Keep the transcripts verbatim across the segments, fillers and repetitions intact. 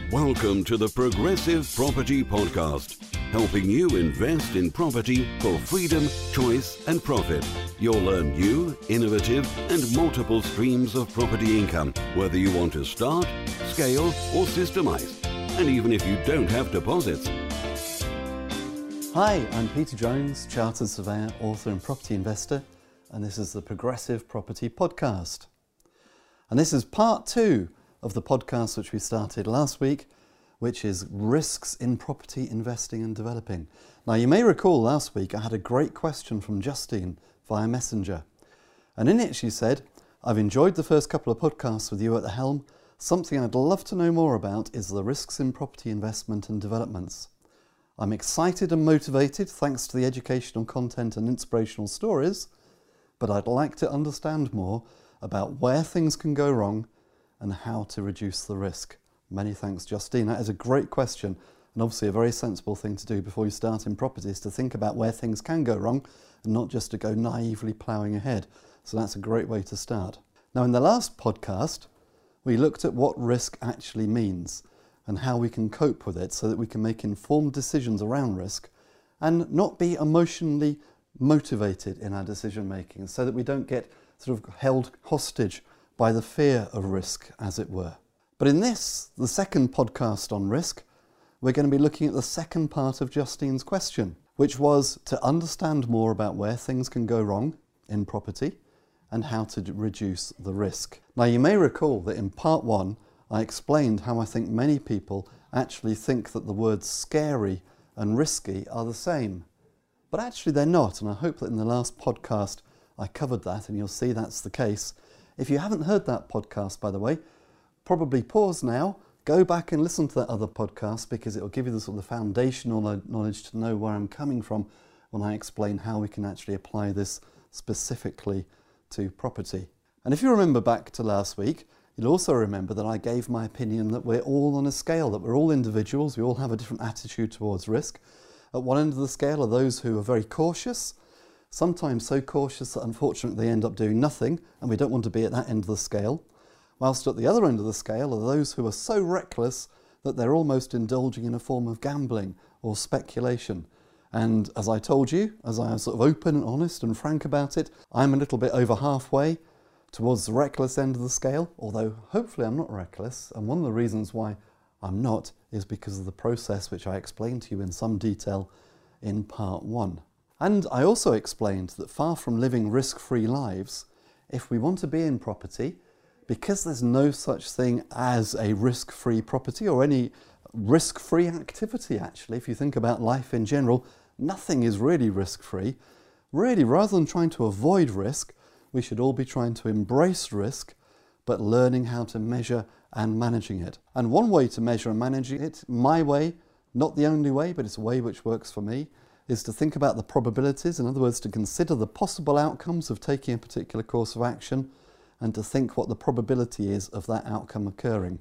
Welcome to the Progressive Property Podcast, helping you invest in property for freedom, choice and profit. You'll learn new, innovative and multiple streams of property income, whether you want to start, scale or systemize, and even if you don't have deposits. Hi, I'm Peter Jones, Chartered Surveyor, author and property investor, and this is the Progressive Property Podcast. And this is part two of the podcast which we started last week, which is risks in property investing and developing. Now you may recall last week I had a great question from Justine via Messenger. And in it she said, I've enjoyed the first couple of podcasts with you at the helm. Something I'd love to know more about is the risks in property investment and developments. I'm excited and motivated thanks to the educational content and inspirational stories, but I'd like to understand more about where things can go wrong and how to reduce the risk. Many thanks, Justine. That is a great question and obviously a very sensible thing to do before you start in property, is to think about where things can go wrong and not just to go naively ploughing ahead. So that's a great way to start. Now in the last podcast, we looked at what risk actually means and how we can cope with it so that we can make informed decisions around risk and not be emotionally motivated in our decision making, so that we don't get sort of held hostage by the fear of risk, as it were. But in this, the second podcast on risk, we're going to be looking at the second part of Justine's question, which was to understand more about where things can go wrong in property and how to reduce the risk. Now you may recall that in part one, I explained how I think many people actually think that the words scary and risky are the same. But actually they're not, and I hope that in the last podcast I covered that and you'll see that's the case. If you haven't heard that podcast, by the way, probably pause now, go back and listen to that other podcast, because it will give you the sort of foundational knowledge to know where I'm coming from when I explain how we can actually apply this specifically to property. And if you remember back to last week, you'll also remember that I gave my opinion that we're all on a scale, that we're all individuals, we all have a different attitude towards risk. At one end of the scale are those who are very cautious, sometimes so cautious that unfortunately they end up doing nothing, and we don't want to be at that end of the scale. Whilst at the other end of the scale are those who are so reckless that they're almost indulging in a form of gambling or speculation. And as I told you, as I was sort of open and honest and frank about it, I'm a little bit over halfway towards the reckless end of the scale, although hopefully I'm not reckless, and one of the reasons why I'm not is because of the process which I explained to you in some detail in part one. And I also explained that far from living risk-free lives, if we want to be in property, because there's no such thing as a risk-free property or any risk-free activity actually, if you think about life in general, nothing is really risk-free. Really, rather than trying to avoid risk, we should all be trying to embrace risk, but learning how to measure and managing it. And one way to measure and manage it, my way, not the only way, but it's a way which works for me, is to think about the probabilities, in other words, to consider the possible outcomes of taking a particular course of action and to think what the probability is of that outcome occurring.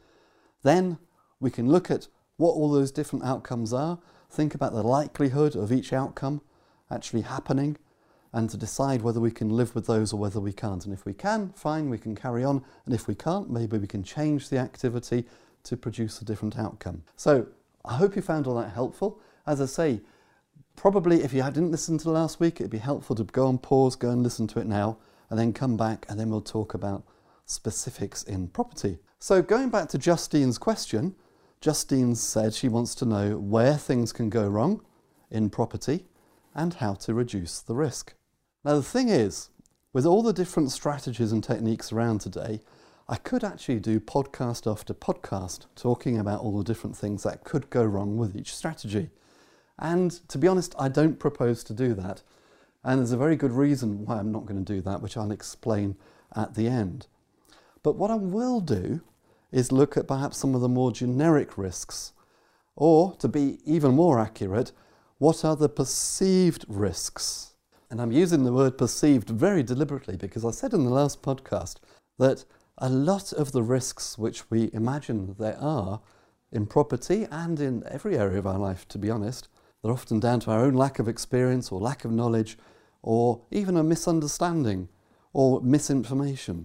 Then we can look at what all those different outcomes are, think about the likelihood of each outcome actually happening, and to decide whether we can live with those or whether we can't. And if we can, fine, we can carry on, and if we can't, maybe we can change the activity to produce a different outcome. So I hope you found all that helpful. As I say, probably if you didn't listen to last week, it'd be helpful to go on pause, go and listen to it now, and then come back and then we'll talk about specifics in property. So going back to Justine's question, Justine said she wants to know where things can go wrong in property and how to reduce the risk. Now the thing is, with all the different strategies and techniques around today, I could actually do podcast after podcast talking about all the different things that could go wrong with each strategy. And to be honest, I don't propose to do that. And there's a very good reason why I'm not going to do that, which I'll explain at the end. But what I will do is look at perhaps some of the more generic risks, or to be even more accurate, what are the perceived risks? And I'm using the word perceived very deliberately because I said in the last podcast that a lot of the risks which we imagine there are in property and in every area of our life, to be honest, they're often down to our own lack of experience or lack of knowledge or even a misunderstanding or misinformation.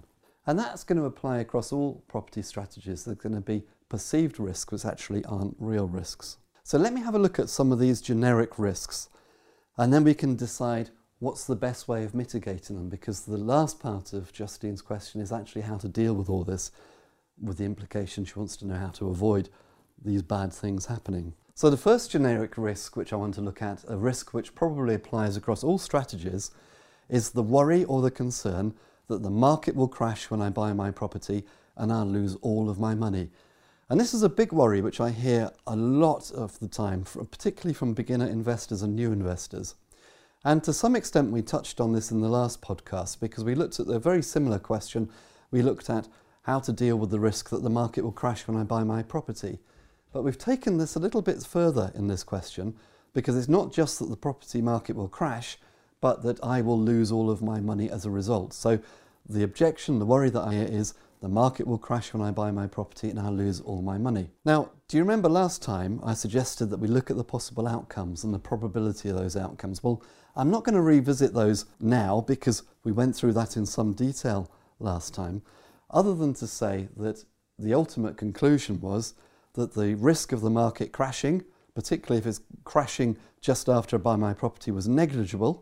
And that's going to apply across all property strategies. There's going to be perceived risks which actually aren't real risks. So let me have a look at some of these generic risks, and then we can decide what's the best way of mitigating them, because the last part of Justine's question is actually how to deal with all this, with the implication she wants to know how to avoid these bad things happening. So the first generic risk which I want to look at, a risk which probably applies across all strategies, is the worry or the concern that the market will crash when I buy my property and I'll lose all of my money. And this is a big worry which I hear a lot of the time, particularly from beginner investors and new investors. And to some extent we touched on this in the last podcast, because we looked at a very similar question. We looked at how to deal with the risk that the market will crash when I buy my property. But we've taken this a little bit further in this question, because it's not just that the property market will crash, but that I will lose all of my money as a result. So the objection, the worry that I hear is the market will crash when I buy my property and I'll lose all my money. Now, do you remember last time I suggested that we look at the possible outcomes and the probability of those outcomes? Well, I'm not going to revisit those now because we went through that in some detail last time, other than to say that the ultimate conclusion was that the risk of the market crashing, particularly if it's crashing just after I buy my property, was negligible.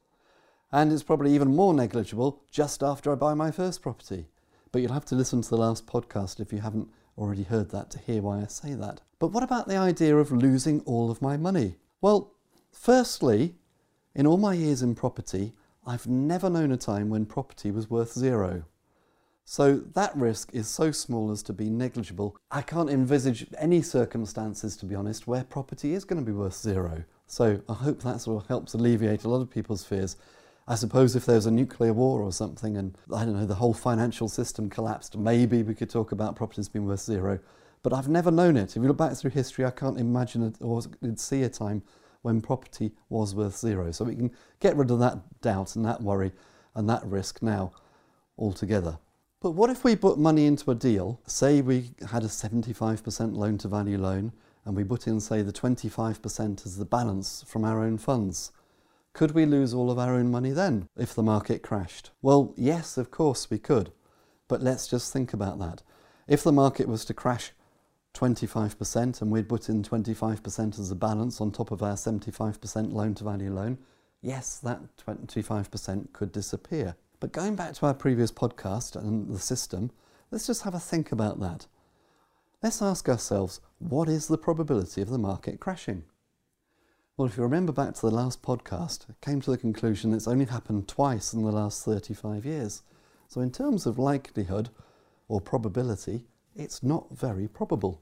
And it's probably even more negligible just after I buy my first property. But you'll have to listen to the last podcast if you haven't already heard that to hear why I say that. But what about the idea of losing all of my money? Well, firstly, in all my years in property, I've never known a time when property was worth zero. So that risk is so small as to be negligible. I can't envisage any circumstances, to be honest, where property is going to be worth zero. So I hope that sort of helps alleviate a lot of people's fears. I suppose if there's a nuclear war or something and, I don't know, the whole financial system collapsed, maybe we could talk about properties being worth zero. But I've never known it. If you look back through history, I can't imagine it or see a time when property was worth zero. So we can get rid of that doubt and that worry and that risk now altogether. But what if we put money into a deal, say we had a seventy-five percent loan to value loan, and we put in, say, the twenty-five percent as the balance from our own funds? Could we lose all of our own money then, if the market crashed? Well, yes, of course we could. But let's just think about that. If the market was to crash twenty-five percent and we'd put in twenty-five percent as a balance on top of our seventy-five percent loan-to-value loan, yes, that twenty-five percent could disappear. But going back to our previous podcast and the system, let's just have a think about that. Let's ask ourselves, what is the probability of the market crashing? Well, if you remember back to the last podcast, I came to the conclusion it's only happened twice in the last thirty-five years. So in terms of likelihood or probability, it's not very probable.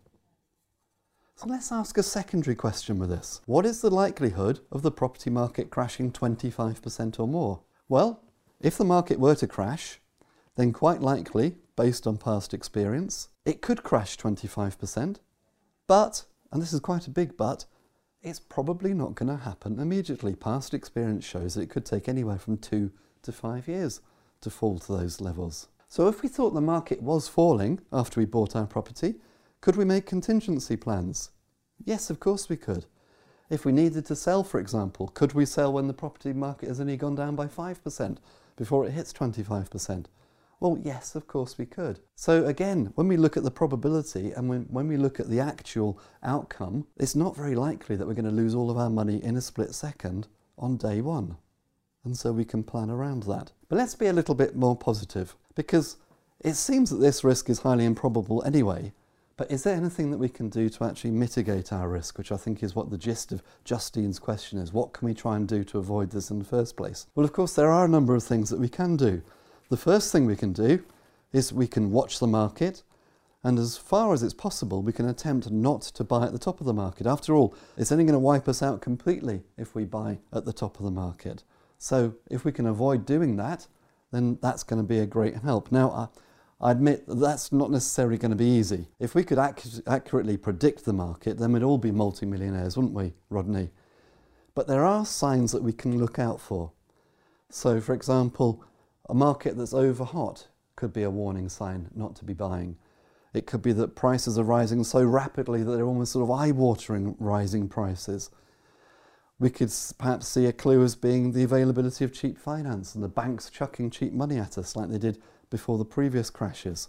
So let's ask a secondary question with this. What is the likelihood of the property market crashing twenty-five percent or more? Well, if the market were to crash, then quite likely, based on past experience, it could crash twenty-five percent. But, and this is quite a big but, it's probably not going to happen immediately. Past experience shows that it could take anywhere from two to five years to fall to those levels. So if we thought the market was falling after we bought our property, could we make contingency plans? Yes, of course we could. If we needed to sell, for example, could we sell when the property market has only gone down by five percent before it hits twenty-five percent? Well, yes, of course we could. So again, when we look at the probability and when, when we look at the actual outcome, it's not very likely that we're going to lose all of our money in a split second on day one. And so we can plan around that. But let's be a little bit more positive, because it seems that this risk is highly improbable anyway. But is there anything that we can do to actually mitigate our risk, which I think is what the gist of Justine's question is. What can we try and do to avoid this in the first place? Well, of course, there are a number of things that we can do. The first thing we can do is we can watch the market, and as far as it's possible, we can attempt not to buy at the top of the market. After all, it's only going to wipe us out completely if we buy at the top of the market. So if we can avoid doing that, then that's going to be a great help. Now, I, I admit that that's not necessarily going to be easy. If we could ac- accurately predict the market, then we'd all be multimillionaires, wouldn't we, Rodney? But there are signs that we can look out for. So, for example, a market that's over hot could be a warning sign not to be buying. It could be that prices are rising so rapidly that they're almost sort of eye-watering rising prices. We could perhaps see a clue as being the availability of cheap finance and the banks chucking cheap money at us like they did before the previous crashes.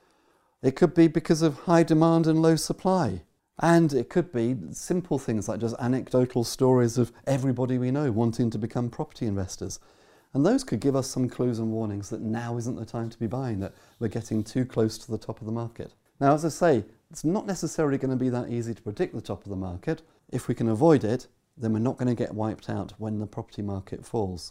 It could be because of high demand and low supply. And it could be simple things like just anecdotal stories of everybody we know wanting to become property investors. And those could give us some clues and warnings that now isn't the time to be buying, that we're getting too close to the top of the market. Now, as I say, it's not necessarily going to be that easy to predict the top of the market. If we can avoid it, then we're not going to get wiped out when the property market falls.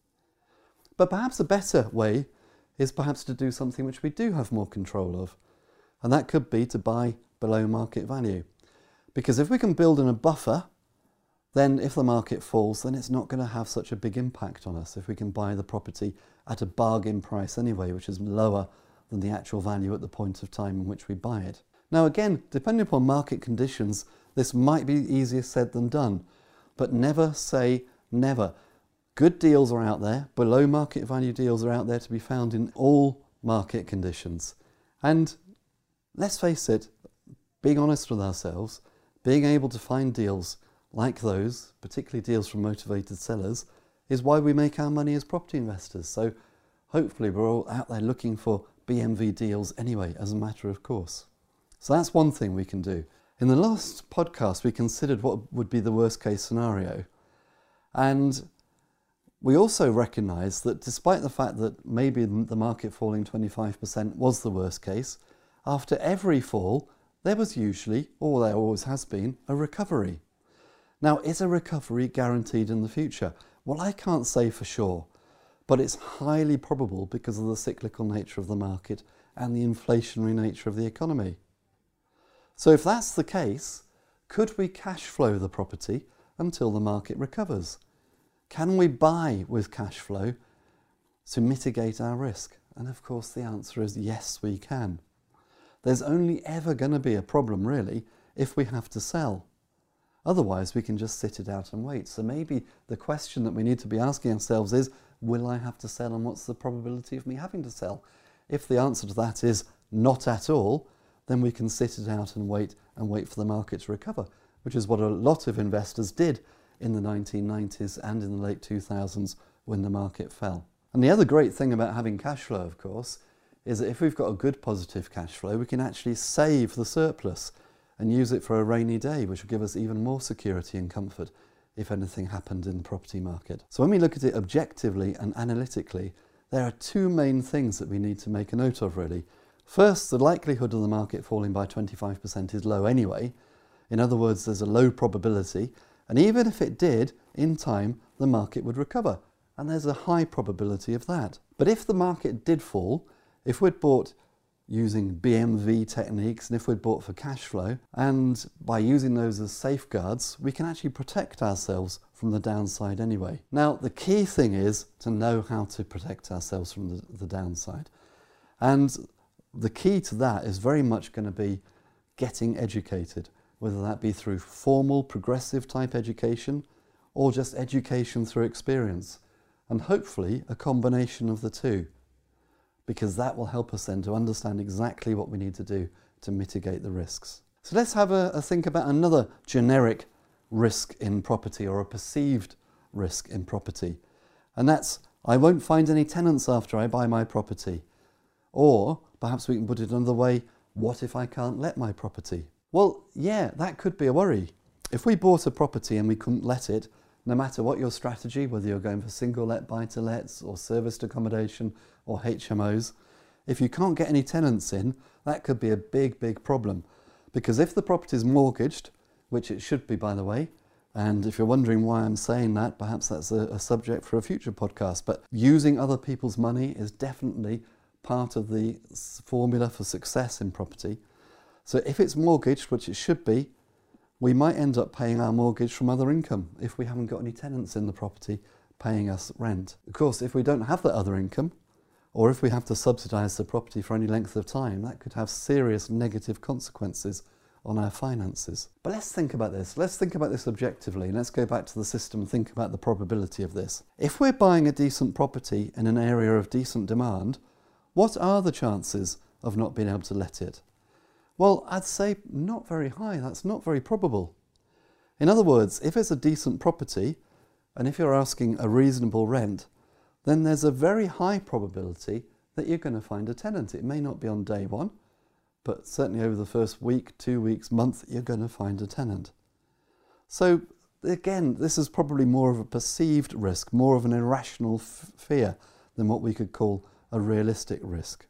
But perhaps a better way is perhaps to do something which we do have more control of. And that could be to buy below market value. Because if we can build in a buffer, then if the market falls, then it's not going to have such a big impact on us if we can buy the property at a bargain price anyway, which is lower than the actual value at the point of time in which we buy it. Now again, depending upon market conditions, this might be easier said than done, but never say never. Good deals are out there, below market value deals are out there to be found in all market conditions. And let's face it, being honest with ourselves, being able to find deals like those, particularly deals from motivated sellers, is why we make our money as property investors. So hopefully we're all out there looking for B M V deals anyway, as a matter of course. So that's one thing we can do. In the last podcast, we considered what would be the worst case scenario. And we also recognised that despite the fact that maybe the market falling twenty-five percent was the worst case, after every fall, there was usually, or there always has been, a recovery. Now, is a recovery guaranteed in the future? Well, I can't say for sure, but it's highly probable because of the cyclical nature of the market and the inflationary nature of the economy. So if that's the case, could we cash flow the property until the market recovers? Can we buy with cash flow to mitigate our risk? And of course the answer is yes, we can. There's only ever going to be a problem, really, if we have to sell. Otherwise, we can just sit it out and wait. So maybe the question that we need to be asking ourselves is, will I have to sell, and what's the probability of me having to sell? If the answer to that is not at all, then we can sit it out and wait and wait for the market to recover, which is what a lot of investors did in the nineteen nineties and in the late two thousands when the market fell. And the other great thing about having cash flow, of course, is that if we've got a good positive cash flow, we can actually save the surplus and use it for a rainy day, which will give us even more security and comfort if anything happened in the property market. So when we look at it objectively and analytically, there are two main things that we need to make a note of, really. First, the likelihood of the market falling by twenty-five percent is low anyway. In other words, there's a low probability, and even if it did, in time, the market would recover, and there's a high probability of that. But if the market did fall, if we'd bought using B M V techniques, and if we'd bought for cash flow, and by using those as safeguards, we can actually protect ourselves from the downside anyway. Now, the key thing is to know how to protect ourselves from the, the downside. And the key to that is very much going to be getting educated, whether that be through formal, progressive type education, or just education through experience, and hopefully a combination of the two, because that will help us then to understand exactly what we need to do to mitigate the risks. So let's have a, a think about another generic risk in property, or a perceived risk in property. And that's, I won't find any tenants after I buy my property. Or perhaps we can put it another way, what if I can't let my property? Well, yeah, that could be a worry. If we bought a property and we couldn't let it, no matter what your strategy, whether you're going for single let, buy to lets, or serviced accommodation, or H M Os, if you can't get any tenants in, that could be a big, big problem. Because if the property is mortgaged, which it should be, by the way, and if you're wondering why I'm saying that, perhaps that's a, a subject for a future podcast, but using other people's money is definitely part of the formula for success in property. So if it's mortgaged, which it should be, we might end up paying our mortgage from other income if we haven't got any tenants in the property paying us rent. Of course, if we don't have that other income, or if we have to subsidise the property for any length of time, that could have serious negative consequences on our finances. But let's think about this. Let's think about this objectively, and let's go back to the system and think about the probability of this. If we're buying a decent property in an area of decent demand, what are the chances of not being able to let it? Well, I'd say not very high. That's not very probable. In other words, if it's a decent property, and if you're asking a reasonable rent, then there's a very high probability that you're going to find a tenant. It may not be on day one, but certainly over the first week, two weeks, month, you're going to find a tenant. So again, this is probably more of a perceived risk, more of an irrational f- fear than what we could call a realistic risk.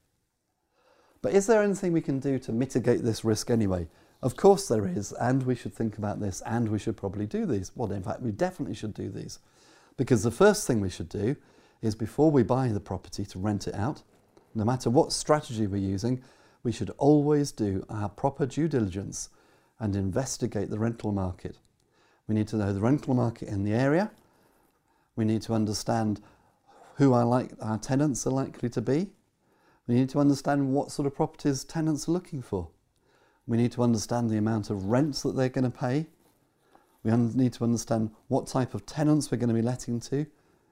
But is there anything we can do to mitigate this risk anyway? Of course there is, and we should think about this, and we should probably do these. Well, in fact, we definitely should do these. Because the first thing we should do is, before we buy the property to rent it out, no matter what strategy we're using, we should always do our proper due diligence and investigate the rental market. We need to know the rental market in the area. We need to understand who our, like, our tenants are likely to be. We need to understand what sort of properties tenants are looking for. We need to understand the amount of rents that they're going to pay. We need to understand what type of tenants we're going to be letting to.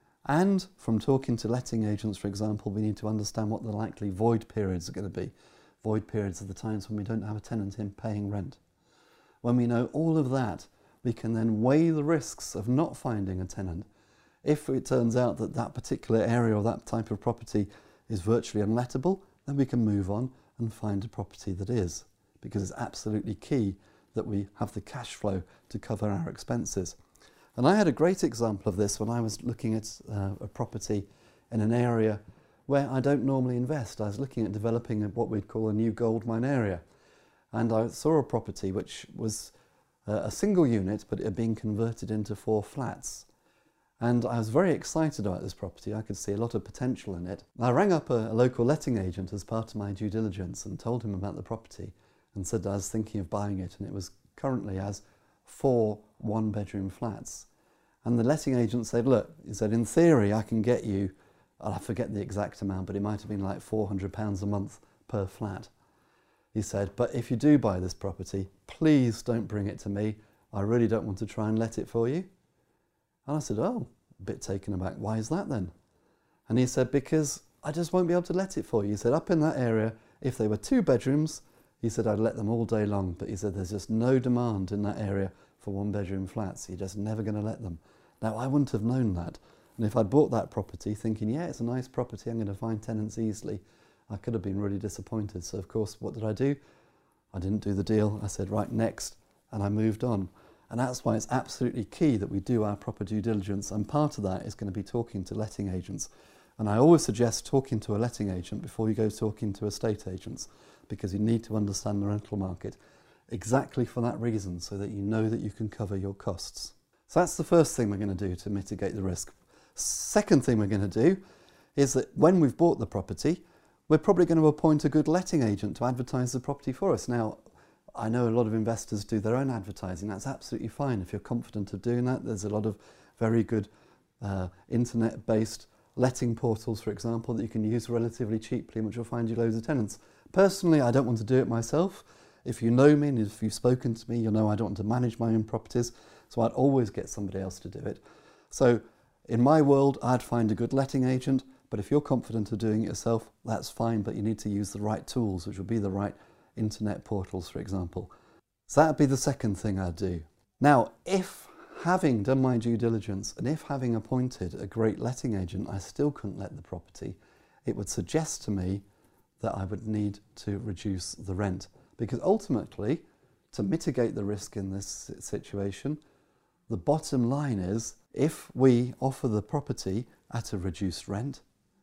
And from talking to letting agents, for example, we need to understand what the likely void periods are going to be. Void periods are the times when we don't have a tenant in paying rent. When we know all of that, we can then weigh the risks of not finding a tenant. If it turns out that that particular area or that type of property is virtually unlettable, then we can move on and find a property that is, because it's absolutely key that we have the cash flow to cover our expenses. And I had a great example of this when I was looking at uh, a property in an area where I don't normally invest. I was looking at developing what we'd call a new gold mine area. And I saw a property which was uh, a single unit, but it had been converted into four flats. And I was very excited about this property. I could see a lot of potential in it. I rang up a, a local letting agent as part of my due diligence and told him about the property and said I was thinking of buying it, and it was currently as four one-bedroom flats. And the letting agent said, look, he said, in theory I can get you, I forget the exact amount, but it might have been like four hundred pounds a month per flat. He said, but if you do buy this property, please don't bring it to me. I really don't want to try and let it for you. And I said, oh, a bit taken aback. Why is that then? And he said, because I just won't be able to let it for you. He said, up in that area, if they were two bedrooms, he said, I'd let them all day long. But he said, there's just no demand in that area for one bedroom flats. You're just never going to let them. Now, I wouldn't have known that. And if I'd bought that property thinking, yeah, it's a nice property, I'm going to find tenants easily, I could have been really disappointed. So, of course, what did I do? I didn't do the deal. I said, right, next. And I moved on. And that's why it's absolutely key that we do our proper due diligence. And part of that is going to be talking to letting agents. And I always suggest talking to a letting agent before you go talking to estate agents, because you need to understand the rental market exactly for that reason, so that you know that you can cover your costs. So that's the first thing we're going to do to mitigate the risk. Second thing we're going to do is that when we've bought the property, we're probably going to appoint a good letting agent to advertise the property for us. Now, I know a lot of investors do their own advertising. That's absolutely fine. If you're confident of doing that, there's a lot of very good uh, internet-based letting portals, for example, that you can use relatively cheaply, which will find you loads of tenants. Personally, I don't want to do it myself. If you know me and if you've spoken to me, you'll know I don't want to manage my own properties, so I'd always get somebody else to do it. So in my world, I'd find a good letting agent, but if you're confident of doing it yourself, that's fine, but you need to use the right tools, which will be the right internet portals, for example. So that'd be the second thing I'd do. Now, if having done my due diligence and if having appointed a great letting agent, I still couldn't let the property, it would suggest to me that I would need to reduce the rent. Because ultimately, to mitigate the risk in this situation, the bottom line is, if we offer the property at a reduced rent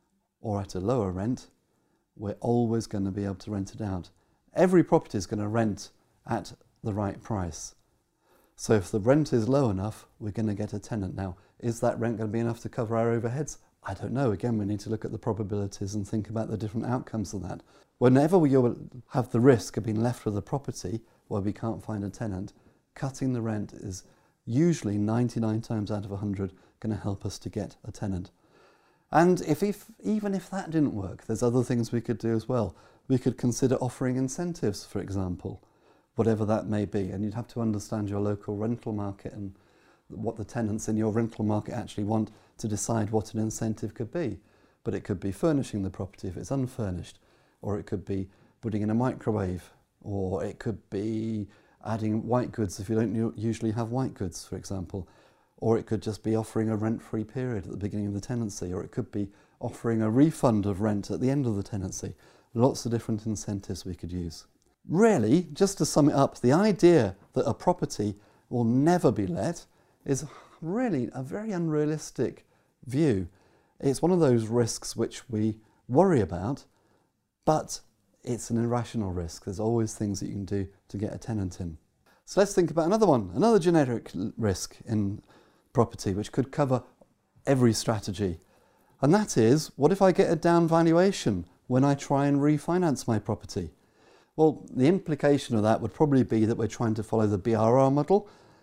or at a lower rent, we're always going to be able to rent it out. Every property is going to rent at the right price. So if the rent is low enough, we're going to get a tenant. Now, is that rent going to be enough to cover our overheads? I don't know. Again, we need to look at the probabilities and think about the different outcomes of that. Whenever we have the risk of being left with a property where we can't find a tenant, cutting the rent is usually ninety-nine times out of one hundred going to help us to get a tenant. And if, if even if that didn't work, there's other things we could do as well. We could consider offering incentives, for example, whatever that may be. And you'd have to understand your local rental market and what the tenants in your rental market actually want to decide what an incentive could be. But it could be furnishing the property if it's unfurnished, or it could be putting in a microwave, or it could be adding white goods if you don't usually have white goods, for example. Or it could just be offering a rent-free period at the beginning of the tenancy, or it could be offering a refund of rent at the end of the tenancy. Lots of different incentives we could use. Really, just to sum it up, the idea that a property will never be let is really a very unrealistic view. It's one of those risks which we worry about, but it's an irrational risk. There's always things that you can do to get a tenant in. So let's think about another one, another generic risk in property which could cover every strategy. And that is, what if I get a down valuation when I try and refinance my property? Well, the implication of that would probably be that we're trying to follow the B R R model.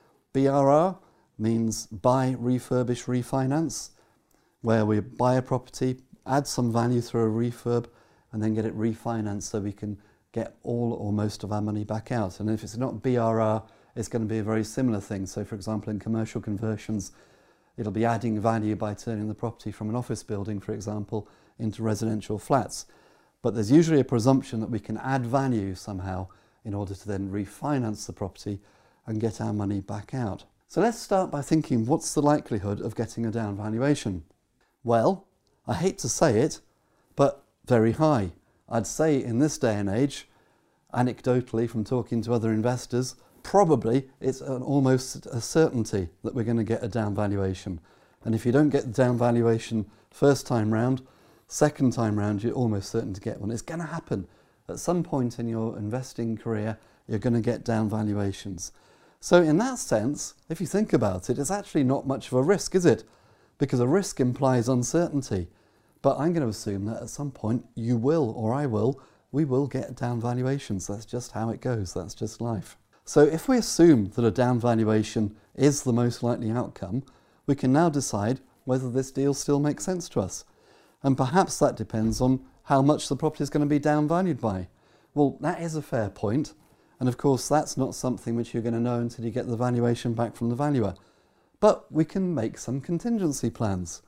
B R R means buy, refurbish, refinance, where we buy a property, add some value through a refurb, and then get it refinanced so we can get all or most of our money back out. And if it's not B R R, it's going to be a very similar thing. So for example, in commercial conversions, it'll be adding value by turning the property from an office building, for example, into residential flats. But there's usually a presumption that we can add value somehow in order to then refinance the property and get our money back out. So let's start by thinking, what's the likelihood of getting a down valuation? Well, I hate to say it, but very high. I'd say in this day and age, anecdotally from talking to other investors, probably it's an almost a certainty that we're going to get a down valuation. And if you don't get the down valuation first time round, second time round, you're almost certain to get one. It's going to happen. At some point in your investing career, you're going to get down valuations. So in that sense, if you think about it, it's actually not much of a risk, is it? Because a risk implies uncertainty. But I'm going to assume that at some point you will, or I will, we will get down valuations. That's just how it goes. That's just life. So if we assume that a down valuation is the most likely outcome, we can now decide whether this deal still makes sense to us. And perhaps that depends on how much the property is going to be down valued by. Well, that is a fair point. And of course, that's not something which you're going to know until you get the valuation back from the valuer. But we can make some contingency plans.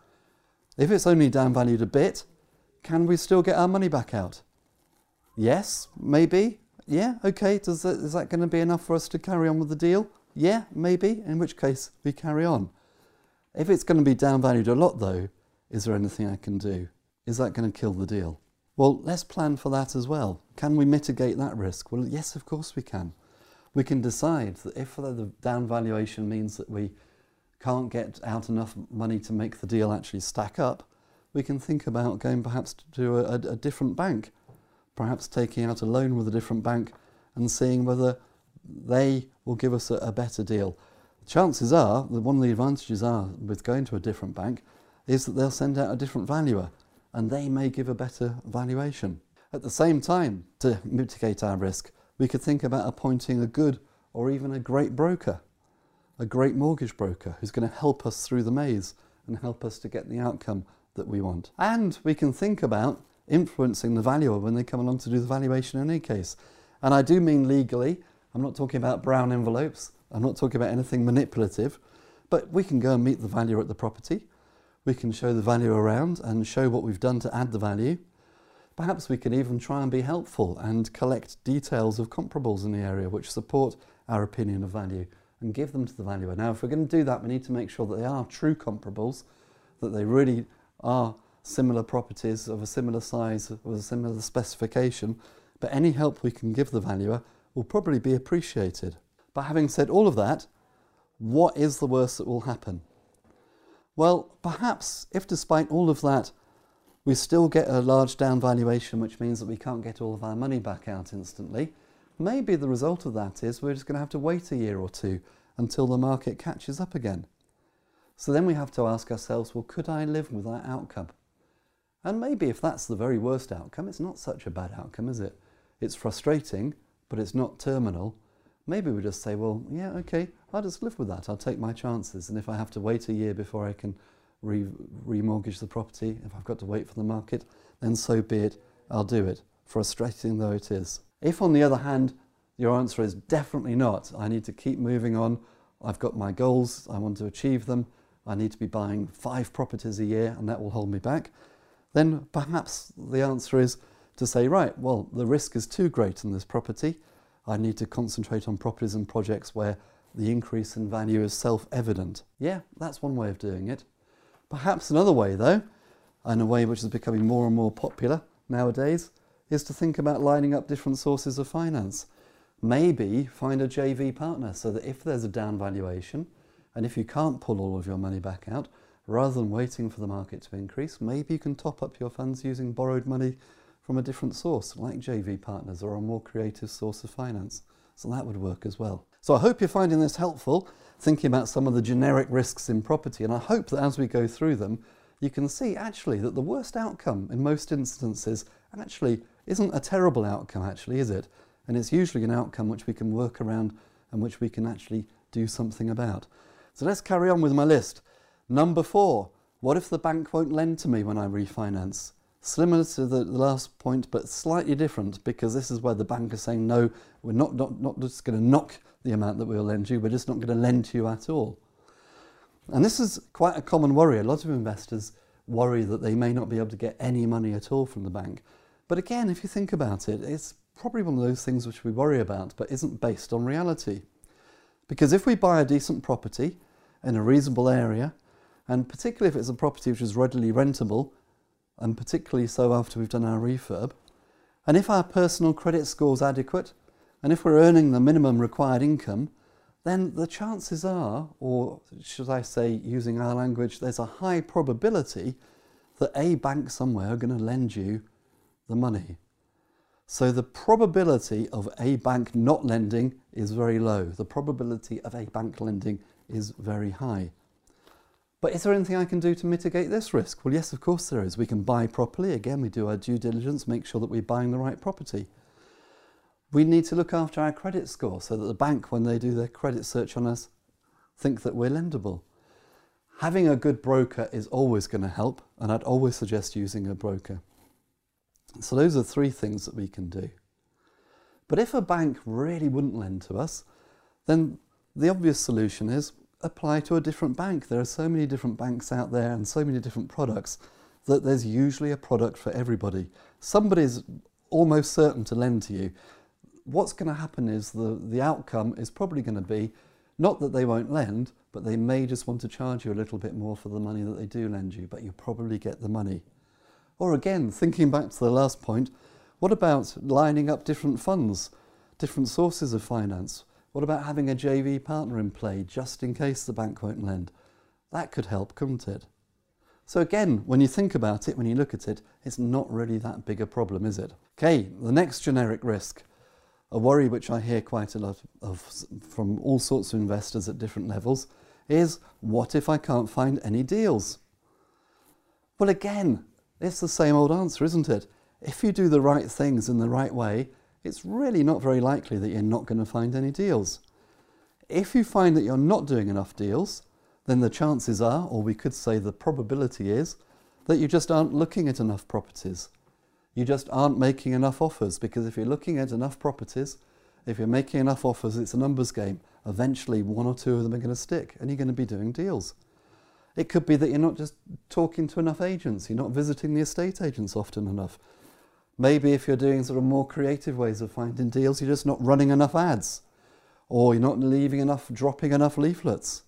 If it's only down valued a bit, can we still get our money back out? Yes, maybe. Yeah, okay. Does that, is that going to be enough for us to carry on with the deal? Yeah, maybe, in which case we carry on. If it's going to be down valued a lot though, is there anything I can do? Is that going to kill the deal? Well, let's plan for that as well. Can we mitigate that risk? Well, yes, of course we can. We can decide that if the down valuation means that we can't get out enough money to make the deal actually stack up, we can think about going perhaps to a, a different bank, perhaps taking out a loan with a different bank and seeing whether they will give us a, a better deal. Chances are that one of the advantages are with going to a different bank is that they'll send out a different valuer and they may give a better valuation. At the same time, to mitigate our risk, we could think about appointing a good or even a great broker, a great mortgage broker who's going to help us through the maze and help us to get the outcome that we want. And we can think about influencing the valuer when they come along to do the valuation in any case. And I do mean legally. I'm not talking about brown envelopes. I'm not talking about anything manipulative. But we can go and meet the valuer at the property. We can show the value around and show what we've done to add the value. Perhaps we can even try and be helpful and collect details of comparables in the area which support our opinion of value and give them to the valuer. Now, if we're going to do that, we need to make sure that they are true comparables, that they really are similar properties of a similar size, with a similar specification. But any help we can give the valuer will probably be appreciated. But having said all of that, what is the worst that will happen? Well, perhaps if despite all of that, we still get a large down valuation, which means that we can't get all of our money back out instantly, maybe the result of that is we're just going to have to wait a year or two until the market catches up again. So then we have to ask ourselves, well, could I live with that outcome? And maybe if that's the very worst outcome, it's not such a bad outcome, is it? It's frustrating, but it's not terminal. Maybe we just say, well, yeah, okay, I'll just live with that. I'll take my chances. And if I have to wait a year before I can re remortgage the property, if I've got to wait for the market, then so be it, I'll do it, frustrating though it is. If, on the other hand, your answer is definitely not, I need to keep moving on, I've got my goals, I want to achieve them, I need to be buying five properties a year and that will hold me back, then perhaps the answer is to say, right, well, the risk is too great in this property, I need to concentrate on properties and projects where the increase in value is self-evident. Yeah, that's one way of doing it. Perhaps another way, though, in a way which is becoming more and more popular nowadays, is to think about lining up different sources of finance. Maybe find a J V partner so that if there's a down valuation, and if you can't pull all of your money back out, rather than waiting for the market to increase, maybe you can top up your funds using borrowed money from a different source, like J V partners or a more creative source of finance. So that would work as well. So I hope you're finding this helpful, thinking about some of the generic risks in property, and I hope that as we go through them, you can see actually that the worst outcome in most instances actually isn't a terrible outcome, actually, is it? And it's usually an outcome which we can work around and which we can actually do something about. So let's carry on with my list. Number four, what if the bank won't lend to me when I refinance? Similar to the last point, but slightly different, because this is where the bank is saying, no, we're not, not, not just going to knock the amount that we'll lend you, we're just not going to lend to you at all. And this is quite a common worry. A lot of investors worry that they may not be able to get any money at all from the bank. But again, if you think about it, it's probably one of those things which we worry about, but isn't based on reality. Because if we buy a decent property in a reasonable area, and particularly if it's a property which is readily rentable, and particularly so after we've done our refurb, and if our personal credit score is adequate, and if we're earning the minimum required income, then the chances are, or should I say using our language, there's a high probability that a bank somewhere are going to lend you the money. So the probability of a bank not lending is very low. The probability of a bank lending is very high. But is there anything I can do to mitigate this risk? Well, yes, of course there is. We can buy properly. Again, we do our due diligence, make sure that we're buying the right property. We need to look after our credit score so that the bank, when they do their credit search on us, think that we're lendable. Having a good broker is always going to help, and I'd always suggest using a broker. So those are three things that we can do. But if a bank really wouldn't lend to us, then the obvious solution is apply to a different bank. There are so many different banks out there and so many different products that there's usually a product for everybody. Somebody's almost certain to lend to you. What's going to happen is the, the outcome is probably going to be not that they won't lend, but they may just want to charge you a little bit more for the money that they do lend you, but you probably get the money. Or again, thinking back to the last point, what about lining up different funds, different sources of finance? What about having a J V partner in play just in case the bank won't lend? That could help, couldn't it? So again, when you think about it, when you look at it, it's not really that big a problem, is it? Okay, the next generic risk, a worry which I hear quite a lot of from all sorts of investors at different levels, is what if I can't find any deals? Well, again, it's the same old answer, isn't it? If you do the right things in the right way, it's really not very likely that you're not going to find any deals. If you find that you're not doing enough deals, then the chances are, or we could say the probability is, that you just aren't looking at enough properties. You just aren't making enough offers, because if you're looking at enough properties, if you're making enough offers, it's a numbers game. Eventually one or two of them are going to stick and you're going to be doing deals. It could be that you're not just talking to enough agents, you're not visiting the estate agents often enough. Maybe if you're doing sort of more creative ways of finding deals, you're just not running enough ads, or you're not leaving enough, dropping enough leaflets.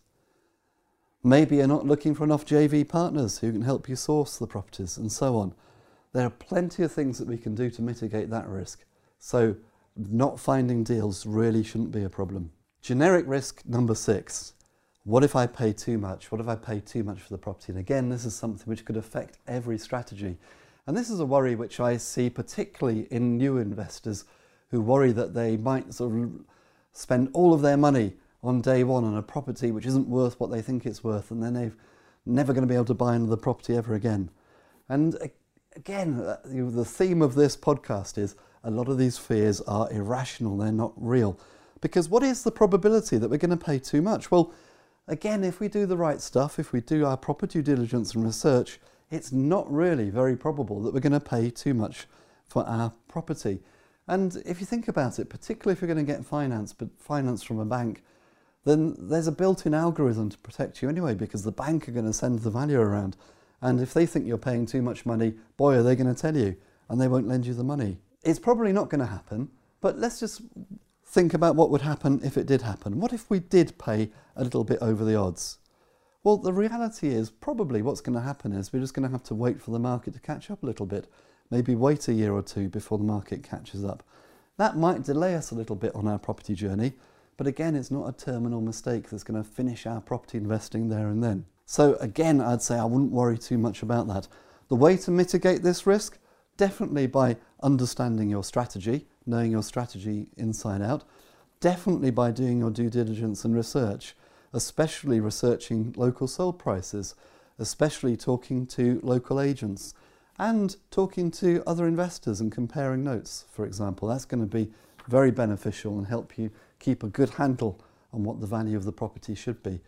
Maybe you're not looking for enough J V partners who can help you source the properties, and so on. There are plenty of things that we can do to mitigate that risk. So not finding deals really shouldn't be a problem. Generic risk number six. What if I pay too much? What if I pay too much for the property? And again, this is something which could affect every strategy. And this is a worry which I see particularly in new investors who worry that they might sort of spend all of their money on day one on a property which isn't worth what they think it's worth, and then they're never going to be able to buy another property ever again. And again, the theme of this podcast is a lot of these fears are irrational, they're not real. Because what is the probability that we're going to pay too much? Well, again, if we do the right stuff, if we do our proper due diligence and research, it's not really very probable that we're going to pay too much for our property. And if you think about it, particularly if you're going to get finance, but finance from a bank, then there's a built-in algorithm to protect you anyway, because the bank are going to send the value around. And if they think you're paying too much money, boy, are they going to tell you, and they won't lend you the money. It's probably not going to happen, but let's just think about what would happen if it did happen. What if we did pay a little bit over the odds? Well, the reality is probably what's going to happen is we're just going to have to wait for the market to catch up a little bit. Maybe wait a year or two before the market catches up. That might delay us a little bit on our property journey, but again, it's not a terminal mistake that's going to finish our property investing there and then. So again, I'd say I wouldn't worry too much about that. The way to mitigate this risk, definitely by understanding your strategy, knowing your strategy inside out, definitely by doing your due diligence and research, especially researching local sold prices, especially talking to local agents and talking to other investors and comparing notes, for example. That's going to be very beneficial and help you keep a good handle on what the value of the property should be.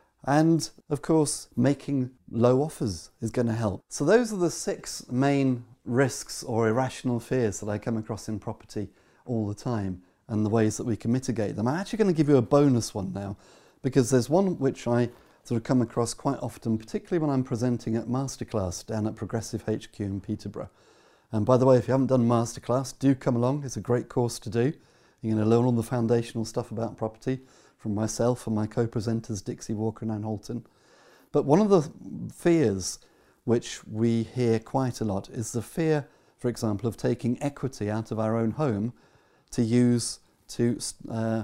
And of course, making low offers is going to help. So those are the six main risks or irrational fears that I come across in property all the time and the ways that we can mitigate them. I'm actually going to give you a bonus one now, because there's one which I sort of come across quite often, particularly when I'm presenting at Masterclass down at Progressive H Q in Peterborough. And by the way, if you haven't done Masterclass, do come along. It's a great course to do. You're going to learn all the foundational stuff about property from myself and my co-presenters Dixie Walker and Anne Holton. But one of the fears which we hear quite a lot is the fear, for example, of taking equity out of our own home to use to uh,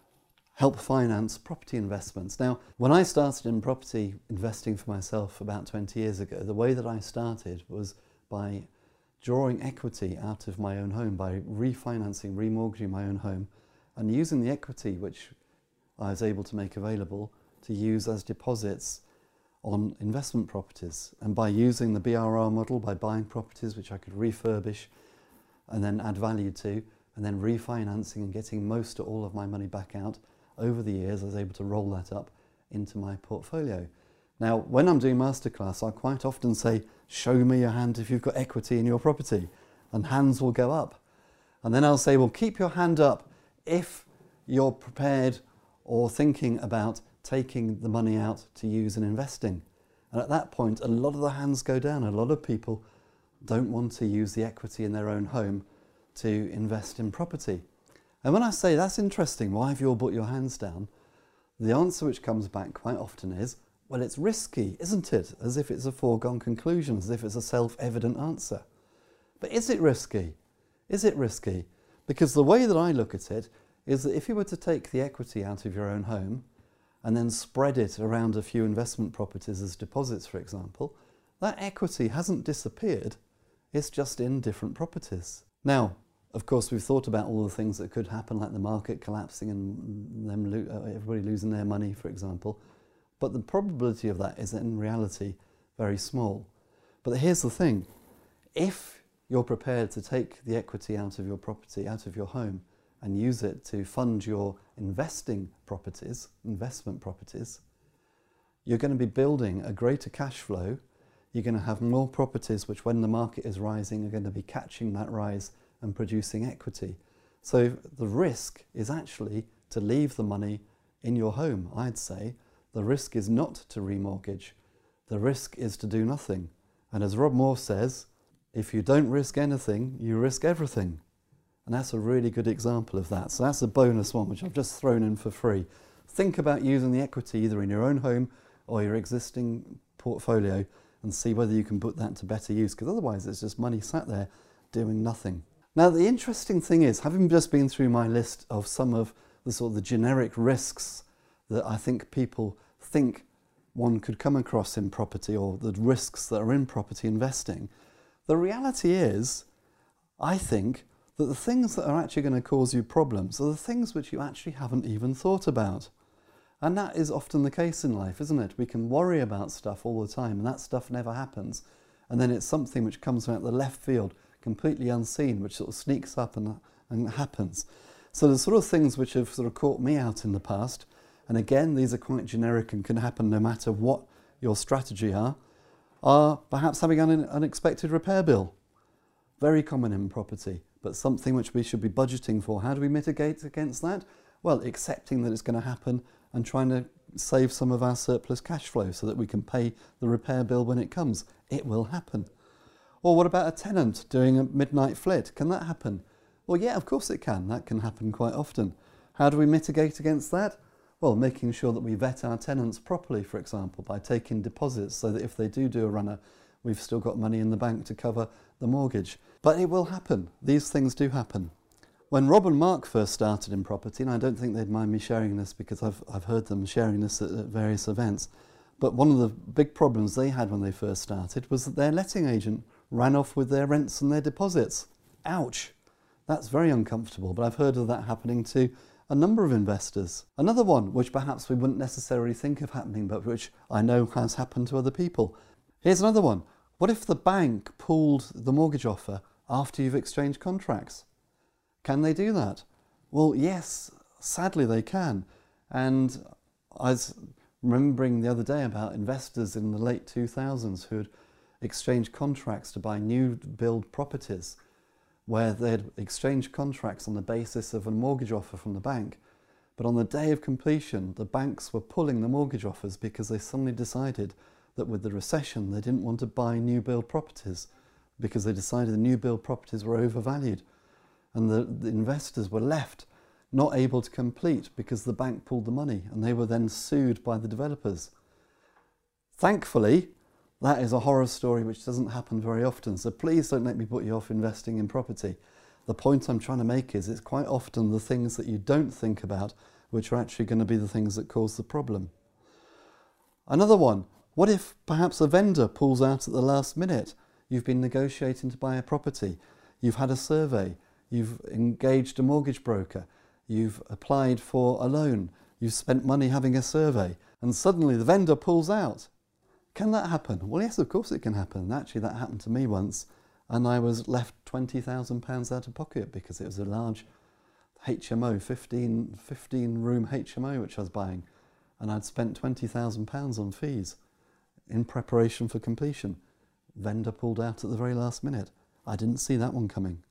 help finance property investments. Now, when I started in property investing for myself about twenty years ago, the way that I started was by drawing equity out of my own home, by refinancing, remortgaging my own home, and using the equity which I was able to make available to use as deposits on investment properties. And by using the B R R model, by buying properties which I could refurbish and then add value to, and then refinancing and getting most or all of my money back out, over the years I was able to roll that up into my portfolio. Now, when I'm doing Masterclass, I quite often say, show me your hand if you've got equity in your property, and hands will go up. And then I'll say, well, keep your hand up if you're prepared or thinking about taking the money out to use in investing. And at that point, a lot of the hands go down. A lot of people don't want to use the equity in their own home to invest in property. And when I say, that's interesting, why have you all put your hands down? The answer which comes back quite often is, well, it's risky, isn't it? As if it's a foregone conclusion, as if it's a self-evident answer. But is it risky? Is it risky? Because the way that I look at it is that if you were to take the equity out of your own home and then spread it around a few investment properties as deposits, for example, that equity hasn't disappeared, it's just in different properties. Now, of course, we've thought about all the things that could happen, like the market collapsing and them lo- everybody losing their money, for example. But the probability of that is in reality very small. But here's the thing. If you're prepared to take the equity out of your property, out of your home, and use it to fund your investing properties, investment properties, you're going to be building a greater cash flow. You're going to have more properties which, when the market is rising, are going to be catching that rise and producing equity. So the risk is actually to leave the money in your home, I'd say. The risk is not to remortgage. The risk is to do nothing. And as Rob Moore says, if you don't risk anything, you risk everything. And that's a really good example of that. So that's a bonus one, which I've just thrown in for free. Think about using the equity either in your own home or your existing portfolio and see whether you can put that to better use, because otherwise it's just money sat there doing nothing. Now, the interesting thing is, having just been through my list of some of the sort of the generic risks that I think people think one could come across in property, or the risks that are in property investing, the reality is, I think, that the things that are actually going to cause you problems are the things which you actually haven't even thought about. And that is often the case in life, isn't it? We can worry about stuff all the time and that stuff never happens. And then it's something which comes out the left field, completely unseen, which sort of sneaks up and, and happens. So the sort of things which have sort of caught me out in the past, and again, these are quite generic and can happen no matter what your strategy are, are perhaps having an unexpected repair bill. Very common in property, but something which we should be budgeting for. How do we mitigate against that? Well, accepting that it's going to happen and trying to save some of our surplus cash flow so that we can pay the repair bill when it comes. It will happen. Or what about a tenant doing a midnight flit? Can that happen? Well, yeah, of course it can. That can happen quite often. How do we mitigate against that? Well, making sure that we vet our tenants properly, for example, by taking deposits so that if they do do a runner, we've still got money in the bank to cover the mortgage. But it will happen. These things do happen. When Rob and Mark first started in property, and I don't think they'd mind me sharing this because I've, I've heard them sharing this at, at various events, but one of the big problems they had when they first started was that their letting agent ran off with their rents and their deposits. Ouch! That's very uncomfortable, but I've heard of that happening to a number of investors. Another one, which perhaps we wouldn't necessarily think of happening, but which I know has happened to other people. Here's another one. What if the bank pulled the mortgage offer after you've exchanged contracts? Can they do that? Well, yes, sadly they can. And I was remembering the other day about investors in the late two thousands who had exchanged contracts to buy new build properties, where they'd exchanged contracts on the basis of a mortgage offer from the bank. But on the day of completion, the banks were pulling the mortgage offers because they suddenly decided that with the recession, they didn't want to buy new build properties because they decided the new build properties were overvalued. And the, the investors were left not able to complete because the bank pulled the money, and they were then sued by the developers. Thankfully, that is a horror story which doesn't happen very often, so please don't let me put you off investing in property. The point I'm trying to make is it's quite often the things that you don't think about which are actually going to be the things that cause the problem. Another one, what if perhaps a vendor pulls out at the last minute? You've been negotiating to buy a property, you've had a survey, you've engaged a mortgage broker, you've applied for a loan, you've spent money having a survey, and suddenly the vendor pulls out. Can that happen? Well, yes, of course it can happen. Actually, that happened to me once, and I was left twenty thousand pounds out of pocket because it was a large H M O, fifteen, fifteen room H M O which I was buying, and I'd spent twenty thousand pounds on fees in preparation for completion. Vendor pulled out at the very last minute. I didn't see that one coming.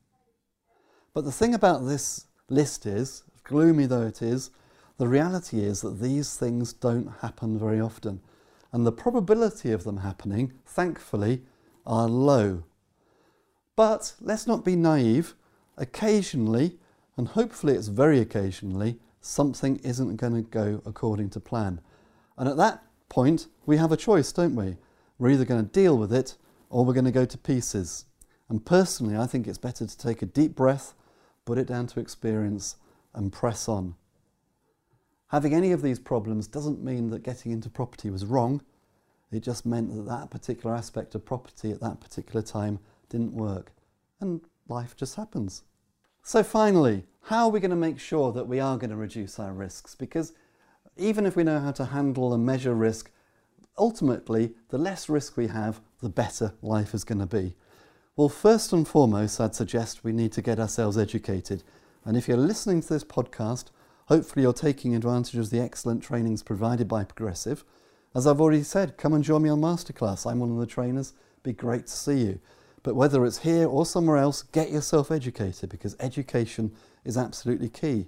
But the thing about this list is, gloomy though it is, the reality is that these things don't happen very often. And the probability of them happening, thankfully, are low. But let's not be naive. Occasionally, and hopefully it's very occasionally, something isn't going to go according to plan. And at that point, we have a choice, don't we? We're either going to deal with it or we're going to go to pieces. And personally, I think it's better to take a deep breath, put it down to experience, and press on. Having any of these problems doesn't mean that getting into property was wrong. It just meant that that particular aspect of property at that particular time didn't work. And life just happens. So finally, how are we going to make sure that we are going to reduce our risks? Because even if we know how to handle and measure risk, ultimately, the less risk we have, the better life is going to be. Well, first and foremost, I'd suggest we need to get ourselves educated. And if you're listening to this podcast, hopefully you're taking advantage of the excellent trainings provided by Progressive. As I've already said, come and join me on Masterclass. I'm one of the trainers. It'd be great to see you. But whether it's here or somewhere else, get yourself educated because education is absolutely key.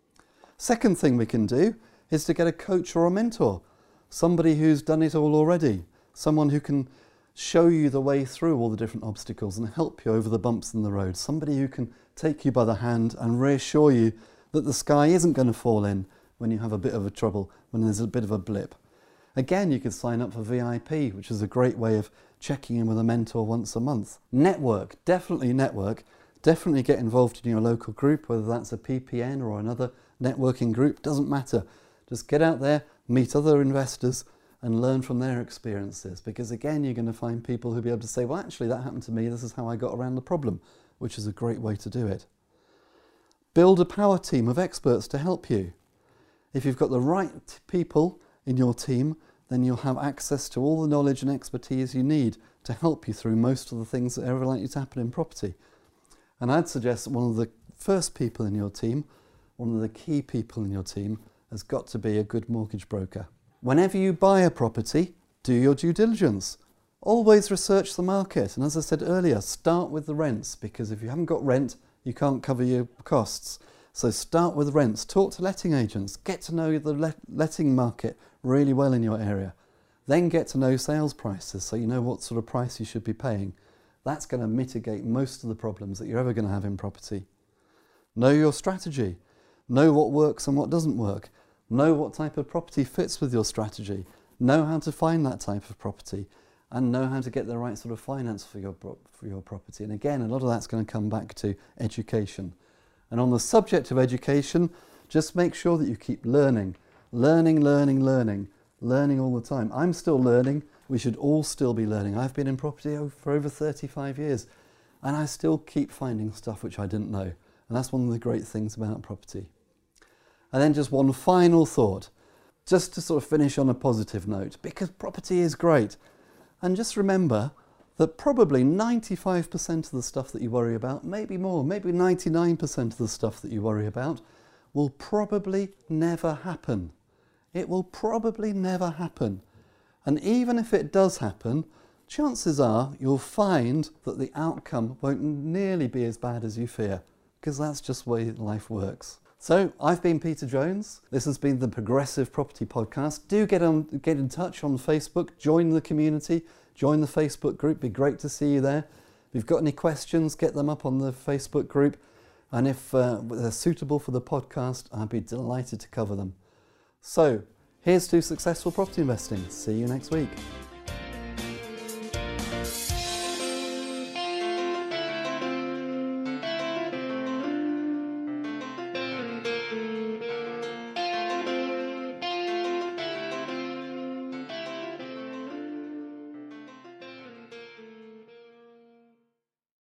Second thing we can do is to get a coach or a mentor. Somebody who's done it all already. Someone who can show you the way through all the different obstacles and help you over the bumps in the road. Somebody who can take you by the hand and reassure you that the sky isn't going to fall in when you have a bit of a trouble, when there's a bit of a blip. Again, you could sign up for V I P, which is a great way of checking in with a mentor once a month. Network, definitely network. Definitely get involved in your local group, whether that's a P P N or another networking group, doesn't matter. Just get out there, meet other investors and learn from their experiences, because again, you're going to find people who'll be able to say, well, actually that happened to me, this is how I got around the problem, which is a great way to do it. Build a power team of experts to help you. If you've got the right people in your team, then you'll have access to all the knowledge and expertise you need to help you through most of the things that are ever likely to happen in property. And I'd suggest that one of the first people in your team, one of the key people in your team, has got to be a good mortgage broker. Whenever you buy a property, do your due diligence. Always research the market. And as I said earlier, start with the rents, because if you haven't got rent, you can't cover your costs. So start with rents, talk to letting agents, get to know the let letting market really well in your area. Then get to know sales prices so you know what sort of price you should be paying. That's going to mitigate most of the problems that you're ever going to have in property. Know your strategy. Know what works and what doesn't work. Know what type of property fits with your strategy. Know how to find that type of property, and know how to get the right sort of finance for your, for your property. And again, a lot of that's going to come back to education. And on the subject of education, just make sure that you keep learning. Learning, learning, learning. Learning all the time. I'm still learning. We should all still be learning. I've been in property for over thirty-five years, and I still keep finding stuff which I didn't know. And that's one of the great things about property. And then just one final thought, just to sort of finish on a positive note, because property is great. And just remember that probably ninety-five percent of the stuff that you worry about, maybe more, maybe ninety-nine percent of the stuff that you worry about, will probably never happen. It will probably never happen. And even if it does happen, chances are you'll find that the outcome won't nearly be as bad as you fear, because that's just the way life works. So I've been Peter Jones. This has been the Progressive Property Podcast. Do get on, get in touch on Facebook, join the community, join the Facebook group. It'd be great to see you there. If you've got any questions, get them up on the Facebook group. And if uh, they're suitable for the podcast, I'd be delighted to cover them. So, here's to successful property investing. See you next week.